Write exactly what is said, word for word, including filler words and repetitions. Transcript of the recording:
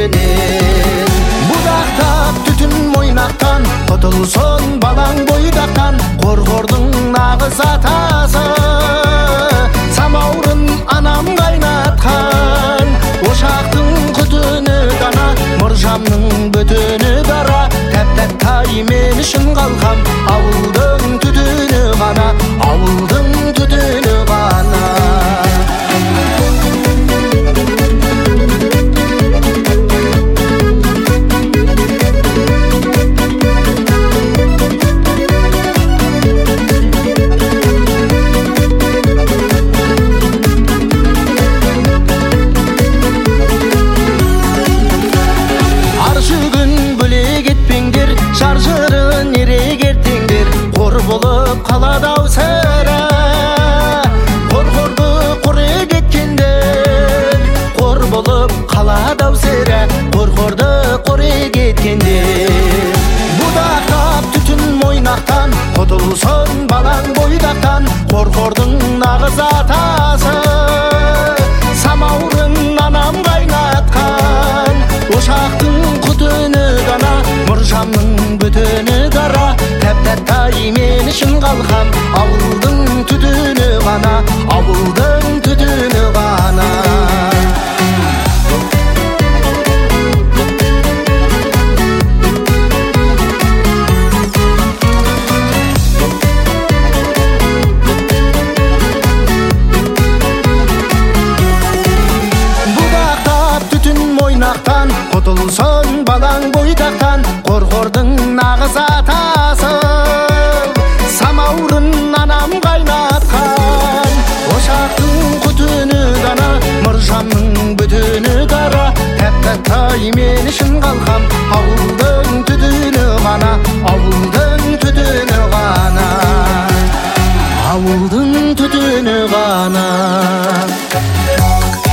менен. Будактап түтүн мойнактан, котулсон балаң бойдактан, коргордун нагыз атасы. Самаурын анам кайнаткан, ошактын күтүнү дана, мыржамдын бөтөнү дара. Тәп-тәп-тай мен үшін қалқам, ауылдың түтіні ғана, ауылдың түтіні ғана. Шаржырын ерек ертеңдер, қор болып қаладау сәрі. Қор-қорды қоре кеткендер, қор болып қаладау сәрі. Қор-қорды қоре кеткендер. Будақтап түтін мойнақтан, құтылсын балаң бойдақтан, қор-қордың нағыз атасы. Самаурын анам қайнатқан, ошақтың күтіні дана, мұржамның бөтіні дара. Тәп-тәп-тай мен үшін қалқам, ауылдың түтіні ғана, ауылдың түтіні ғана. Құтылсын балаң бойдақтан, қорқордың нағыз атасы. Самаурын анам қайнатқан, ошақтың күтіні дана, мыржамның бөтіні дара. Тәп-тәп-тай мен үшін қалқам, ауылдың түтіні ғана, ауылдың түтіні ғана, ауылдың түтіні ғана.